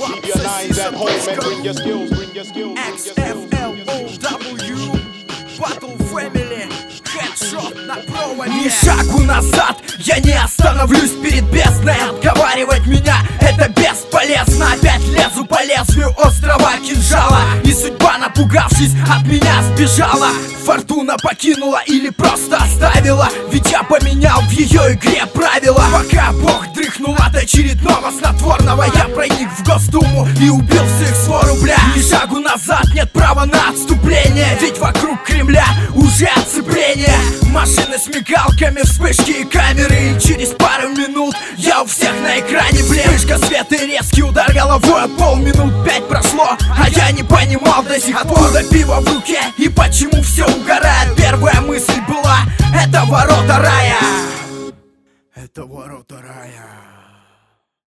Keep your nines at home and bring your skills, bring your skills. XFLOW, Battle Family, Headshot на проводе. Ни шагу назад, я не остановлюсь перед бездной. Отговаривать меня это бесполезно. Опять лезу по лезвию острого кинжала, и судьба, напугавшись, от меня сбежала. Фортуна покинула или просто оставила, ведь я поменял в ее игре правила. Пока Бог дрыхнул от очередного снотворного, я проник в Госдуму и убил всех свору, бля. Ни шагу назад, нет права на отступление, ведь вокруг Кремля уже оцепление. Машины с мигалками, вспышки и камеры, и через пару минут я у всех на экране, блин. Вспышка света и резкий удар головой, а полминут 5 прошло, а я не понимал до сих пор, откуда пиво в руке и почему все угорает. Первая мысль была: это ворота рая. Это ворота рая.